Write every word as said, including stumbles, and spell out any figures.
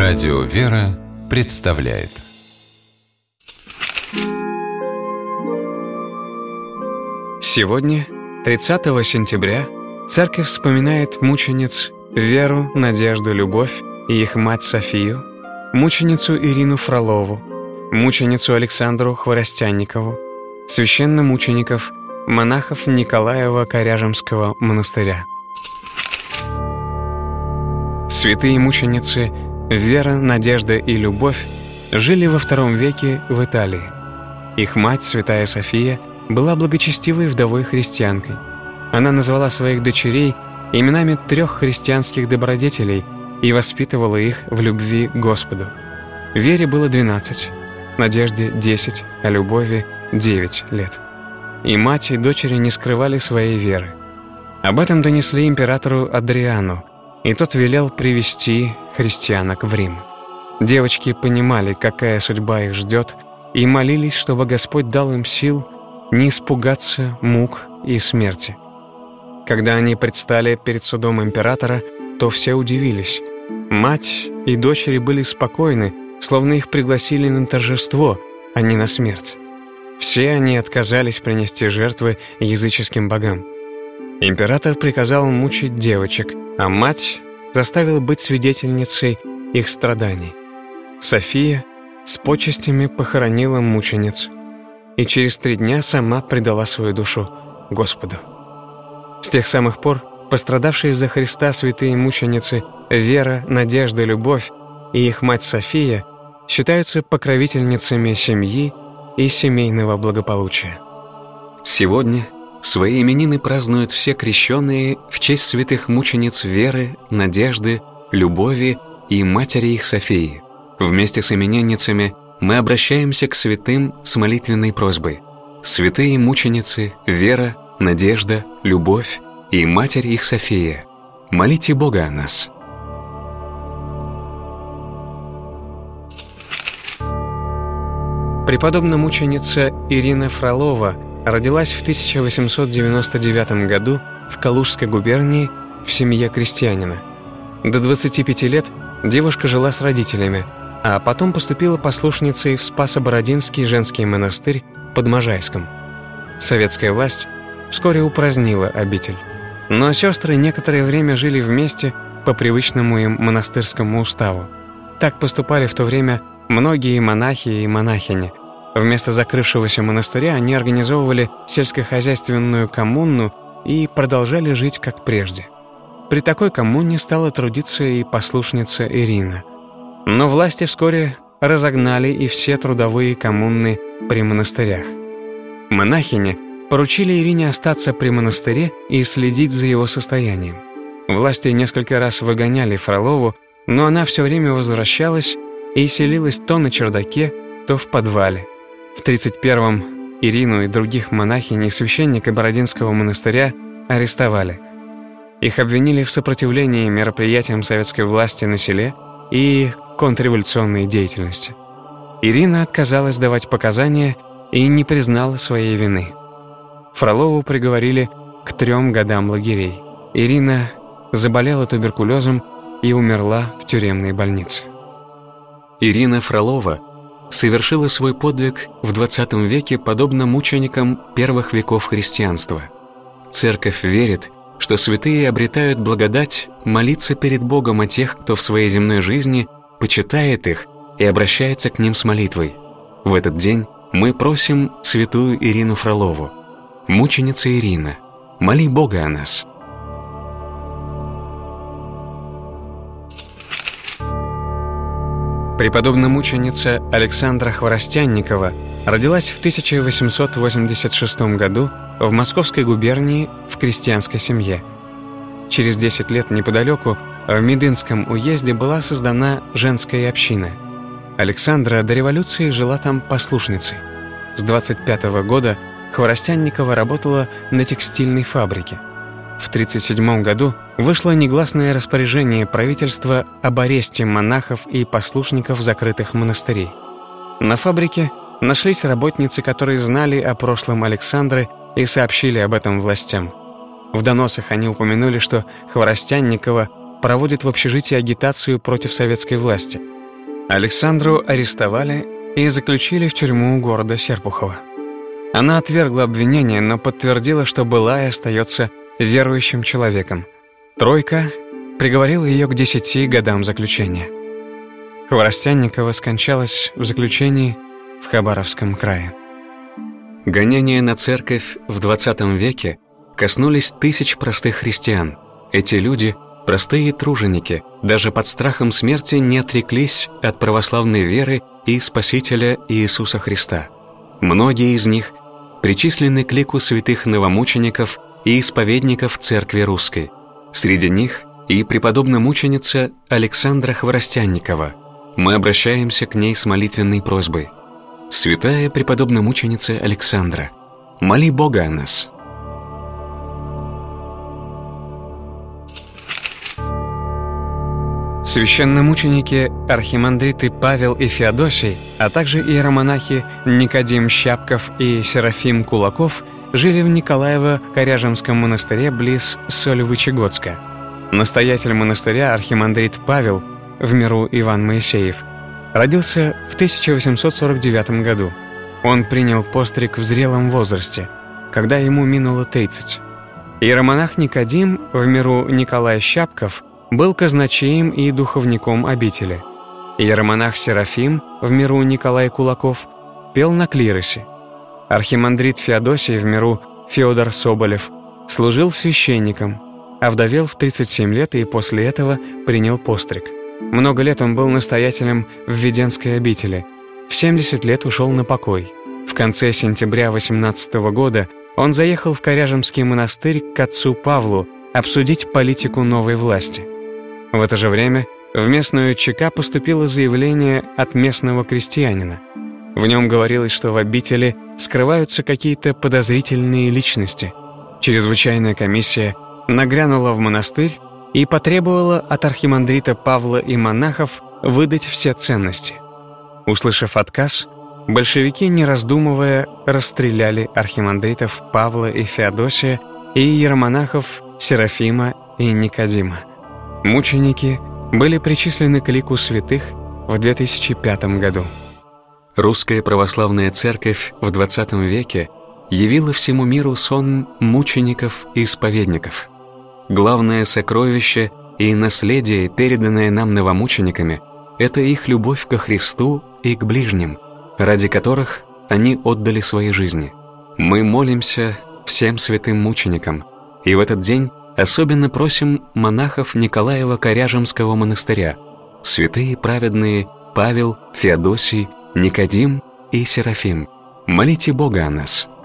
Радио «Вера» представляет. Сегодня, тридцатого сентября, Церковь вспоминает мучениц Веру, Надежду, Любовь и их мать Софию, мученицу Ирину Фролову, мученицу Александру Хворостянникову, священномучеников, монахов Николаева-Коряжемского монастыря. Святые мученицы Вера, Надежда и Любовь жили во втором веке в Италии. Их мать, святая София, была благочестивой вдовой-христианкой. Она назвала своих дочерей именами трех христианских добродетелей и воспитывала их в любви к Господу. Вере было двенадцать, Надежде — десять, а Любови — девять лет. И мать, и дочери не скрывали своей веры. Об этом донесли императору Адриану, и тот велел привести христианок в Рим. Девочки понимали, какая судьба их ждет, и молились, чтобы Господь дал им сил не испугаться мук и смерти. Когда они предстали перед судом императора, то все удивились. Мать и дочери были спокойны, словно их пригласили на торжество, а не на смерть. Все они отказались принести жертвы языческим богам. Император приказал мучить девочек, а мать заставила быть свидетельницей их страданий. София с почестями похоронила мучениц и через три дня сама предала свою душу Господу. С тех самых пор пострадавшие за Христа святые мученицы Вера, Надежда, Любовь и их мать София считаются покровительницами семьи и семейного благополучия. Сегодня свои именины празднуют все крещенные в честь святых мучениц Веры, Надежды, Любови и матери их Софии. Вместе с именинницами мы обращаемся к святым с молитвенной просьбой. Святые мученицы Вера, Надежда, Любовь и матерь их София, молите Бога о нас. Преподобная мученица Ирина Фролова родилась в тысяча восемьсот девяносто девятом году в Калужской губернии в семье крестьянина. До двадцати пяти лет девушка жила с родителями, а потом поступила послушницей в Спасо-Бородинский женский монастырь под Можайском. Советская власть вскоре упразднила обитель. Но сестры некоторое время жили вместе по привычному им монастырскому уставу. Так поступали в то время многие монахи и монахини. Вместо закрывшегося монастыря они организовывали сельскохозяйственную коммуну и продолжали жить как прежде. При такой коммуне стала трудиться и послушница Ирина. Но власти вскоре разогнали и все трудовые коммуны при монастырях. Монахини поручили Ирине остаться при монастыре и следить за его состоянием. Власти несколько раз выгоняли Фролову, но она все время возвращалась и селилась то на чердаке, то в подвале. В тридцать первом Ирину и других монахинь и священника Бородинского монастыря арестовали. Их обвинили в сопротивлении мероприятиям советской власти на селе и контрреволюционной деятельности. Ирина отказалась давать показания и не признала своей вины. Фролову приговорили к трем годам лагерей. Ирина заболела туберкулезом и умерла в тюремной больнице. Ирина Фролова совершила свой подвиг в двадцатом веке подобно мученикам первых веков христианства. Церковь верит, что святые обретают благодать молиться перед Богом о тех, кто в своей земной жизни почитает их и обращается к ним с молитвой. В этот день мы просим святую Ирину Фролову: «Мученица Ирина, моли Бога о нас». Преподобная мученица Александра Хворостянникова родилась в тысяча восемьсот восемьдесят шестом году в Московской губернии в крестьянской семье. Через десять лет неподалеку в Медынском уезде была создана женская община. Александра до революции жила там послушницей. С двадцать пятого года Хворостянникова работала на текстильной фабрике. В тридцать седьмом году вышло негласное распоряжение правительства об аресте монахов и послушников закрытых монастырей. На фабрике нашлись работницы, которые знали о прошлом Александры и сообщили об этом властям. В доносах они упомянули, что Хворостянникова проводит в общежитии агитацию против советской власти. Александру арестовали и заключили в тюрьму города Серпухова. Она отвергла обвинение, но подтвердила, что была и остается верующим человеком. Тройка приговорила ее к десяти годам заключения. Хворостянникова скончалась в заключении в Хабаровском крае. Гонения на церковь в двадцатом веке коснулись тысяч простых христиан. Эти люди, простые труженики, даже под страхом смерти не отреклись от православной веры и Спасителя Иисуса Христа. Многие из них причислены к лику святых новомучеников и исповедников Церкви Русской. Среди них и преподобная мученица Александра Хворостянникова. Мы обращаемся к ней с молитвенной просьбой. Святая преподобная мученица Александра, моли Бога о нас. Священномученики архимандриты Павел и Феодосий, а также иеромонахи Никодим Щапков и Серафим Кулаков жили в Николаево-Коряжемском монастыре близ Сольвычегодска. Настоятель монастыря архимандрит Павел, в миру Иван Моисеев, родился в тысяча восемьсот сорок девятом году. Он принял постриг в зрелом возрасте, когда ему минуло тридцать. Иеромонах Никодим, в миру Николай Щапков, был казначеем и духовником обители. Иеромонах Серафим, в миру Николай Кулаков, пел на клиросе. Архимандрит Феодосий, в миру Феодор Соболев, служил священником, овдовел в тридцать семь лет и после этого принял постриг. Много лет он был настоятелем в Введенской обители. В семьдесят лет ушел на покой. В конце сентября восемнадцатого года он заехал в Коряжемский монастырь к отцу Павлу обсудить политику новой власти. В это же время в местную ЧК поступило заявление от местного крестьянина. В нем говорилось, что в обители скрываются какие-то подозрительные личности. Чрезвычайная комиссия нагрянула в монастырь и потребовала от архимандрита Павла и монахов выдать все ценности. Услышав отказ, большевики, не раздумывая, расстреляли архимандритов Павла и Феодосия и иеромонахов Серафима и Никодима. Мученики были причислены к лику святых в две тысячи пятом году. Русская православная церковь в двадцатом веке явила всему миру сон мучеников и исповедников. Главное сокровище и наследие, переданное нам новомучениками, это их любовь ко Христу и к ближним, ради которых они отдали свои жизни. Мы молимся всем святым мученикам, и в этот день особенно просим монахов Николаева-Коряжемского монастыря, святые праведные Павел, Феодосий, Никодим и Серафим, молите Бога о нас.